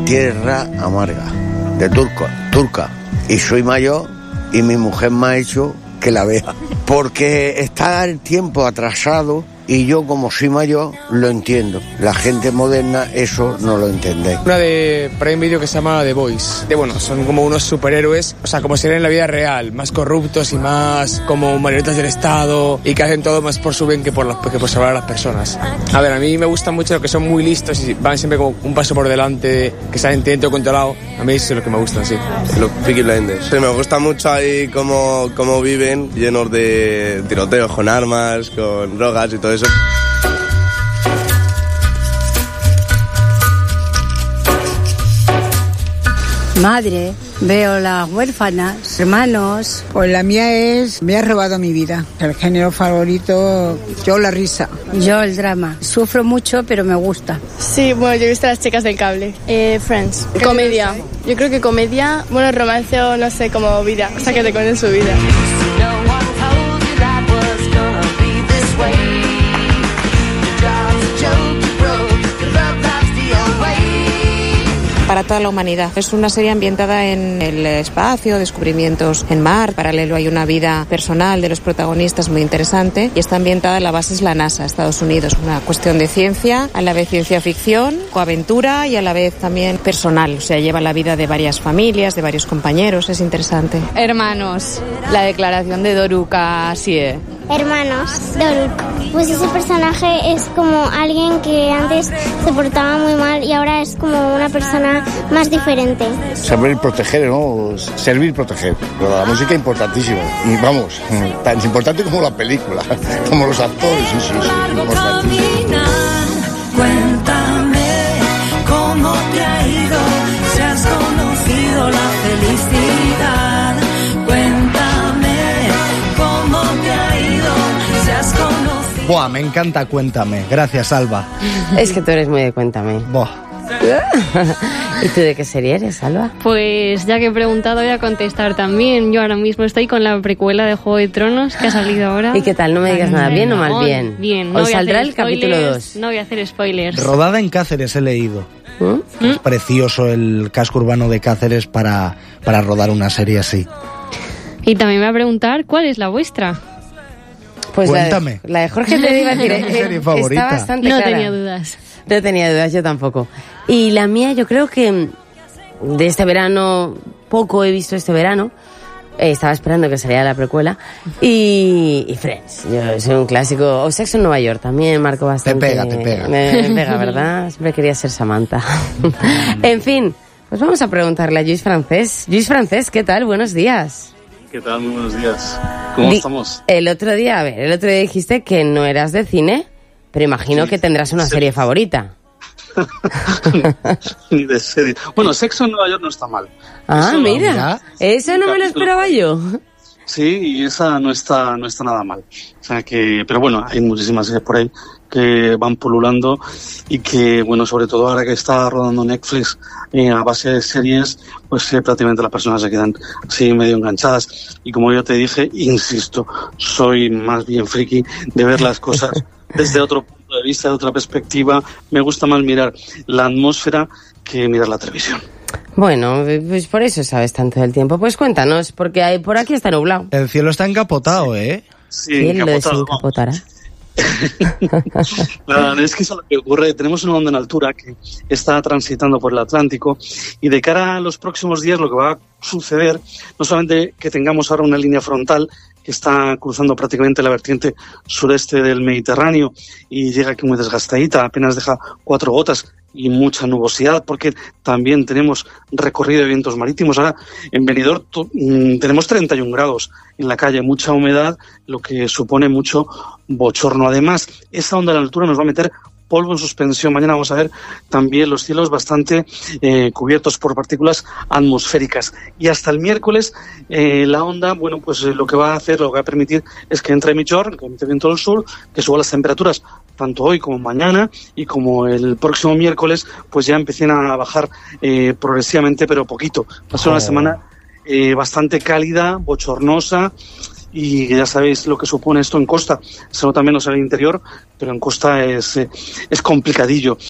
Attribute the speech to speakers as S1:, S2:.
S1: Tierra Amarga, de turca. Y soy mayor y mi mujer me ha hecho que la vea. Porque está el tiempo atrasado y yo, como soy mayor, lo entiendo. La gente moderna eso no lo entiende.
S2: Una de Prime Video que se llama The Boys. Son como unos superhéroes, o sea, como serían en la vida real, más corruptos y más como marionetas del Estado y que hacen todo más por su bien que por salvar a las personas. A ver, a mí me gusta mucho lo que son muy listos y van siempre como un paso por delante, que salen intento controlado. A mí eso es lo que me gusta, sí.
S3: Los Peaky Blinders. Sí, me gusta mucho ahí cómo viven, llenos de tiroteos con armas, con drogas y todo eso.
S4: Madre, veo las huérfanas, hermanos.
S5: Pues la mía es Me ha robado mi vida. El género favorito, yo la risa.
S4: Yo el drama. Sufro mucho, pero me gusta.
S6: Sí, bueno, yo he visto Las chicas del cable. Friends. Comedia. Yo creo que comedia, bueno, romance o no sé, como vida. O sea, que te cuenten su vida.
S7: Para toda la humanidad. Es una serie ambientada en el espacio, descubrimientos en mar. Paralelo hay una vida personal de los protagonistas muy interesante y está ambientada, la base es la NASA, Estados Unidos. Una cuestión de ciencia, a la vez ciencia ficción, coaventura y a la vez también personal. O sea, lleva la vida de varias familias, de varios compañeros. Es interesante.
S8: Hermanos, la declaración de Doruka Sie.
S9: Hermanos, Doruka. Pues ese personaje es como alguien que antes se portaba muy mal y ahora es como una persona más diferente.
S10: Saber proteger, ¿no? Servir, proteger. Pero la música es importantísima. Y vamos, tan importante como la película, como los actores, sí, importantísimo.
S11: Cuéntame cómo te ha ido, si has conocido la felicidad. Cuéntame cómo te ha ido, si has conocido...
S12: Buah, me encanta Cuéntame. Gracias, Alba.
S13: Es que tú eres muy de Cuéntame.
S12: Buah.
S13: ¿Y tú de qué serie eres, Alba?
S14: Pues ya que he preguntado voy a contestar también. Yo ahora mismo estoy con la precuela de Juego de Tronos que ha salido ahora.
S13: ¿Y qué tal? No me digas nada, ¿bien o mal bien?
S14: Bien.
S13: Hoy saldrá el capítulo 2.
S14: No voy a hacer spoilers.
S12: Rodada en Cáceres he leído. Es precioso el casco urbano de Cáceres para rodar una serie así.
S14: Y también me va a preguntar ¿cuál es la vuestra?
S13: Pues
S12: Cuéntame.
S13: La de Jorge te iba a decir.
S12: ¿Mi serie favorita?
S13: Está bastante
S14: No
S13: clara.
S14: tenía dudas.
S13: No tenía dudas, yo tampoco. Y la mía, yo creo que de este verano, poco he visto este verano. Estaba esperando que saliera la precuela. Y Friends, yo soy un clásico. O Sexo en Nueva York, también marco bastante.
S12: Te pega.
S13: Me pega, ¿verdad? Siempre quería ser Samantha. En fin, pues vamos a preguntarle a Lluís Francés. Lluís Francés, ¿qué tal? Buenos días.
S15: ¿Qué tal? Muy buenos días. ¿Cómo estamos?
S13: El otro día dijiste que no eras de cine, pero imagino que tendrás una serie favorita.
S15: Ni de serie. Bueno, Sexo en Nueva York no está mal.
S13: Ah, eso mira. Eso no me lo esperaba yo.
S15: Sí, y esa no está nada mal. O sea que, pero bueno, hay muchísimas series por ahí que van pululando y que, bueno, sobre todo ahora que está rodando Netflix a base de series, pues prácticamente las personas se quedan así medio enganchadas. Y como yo te dije, insisto, soy más bien friki de ver las cosas desde otro punto de vista, de otra perspectiva. Me gusta más mirar la atmósfera que mirar la televisión.
S13: Bueno, pues por eso sabes tanto del tiempo. Pues cuéntanos, porque por aquí está nublado.
S12: El cielo está encapotado, ¿eh?
S15: Sí,
S13: ¿Quién lo desencapotará?
S15: Es que eso es lo que ocurre. Tenemos una onda en altura que está transitando por el Atlántico y de cara a los próximos días lo que va a suceder, no solamente que tengamos ahora una línea frontal que está cruzando prácticamente la vertiente sureste del Mediterráneo y llega aquí muy desgastadita, apenas deja 4 gotas y mucha nubosidad, porque también tenemos recorrido de vientos marítimos. Ahora en Benidorm tenemos 31 grados en la calle, mucha humedad, lo que supone mucho bochorno. Además, esa onda de altura nos va a meter polvo en suspensión. Mañana vamos a ver también los cielos bastante cubiertos por partículas atmosféricas. Y hasta el miércoles la onda, bueno, pues lo que va a hacer, lo que va a permitir es que entre Migjorn, que emite viento del sur, que suba las temperaturas tanto hoy como mañana y como el próximo miércoles, pues ya empiecen a bajar progresivamente, pero poquito. Va a ser una semana bastante cálida, bochornosa. Y ya sabéis lo que supone esto en costa. Eso también no sale en el interior, pero en costa es complicadillo.